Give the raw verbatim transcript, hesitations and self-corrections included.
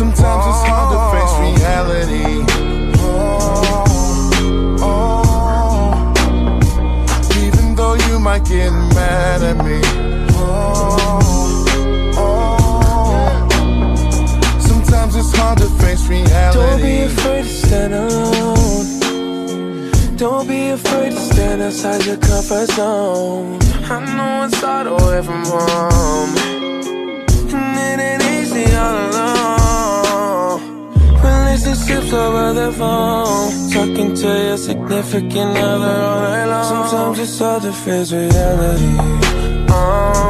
Sometimes it's hard to face reality. Oh, oh. Even though you might get mad at me. Oh, oh. Sometimes it's hard to face reality. Don't be afraid to stand alone. Don't be afraid to stand outside your comfort zone. I know it's hard away from home, and it ain't easy all alone. Relationships over the phone, talking to your significant other all night long. Sometimes it's hard to face reality. Oh,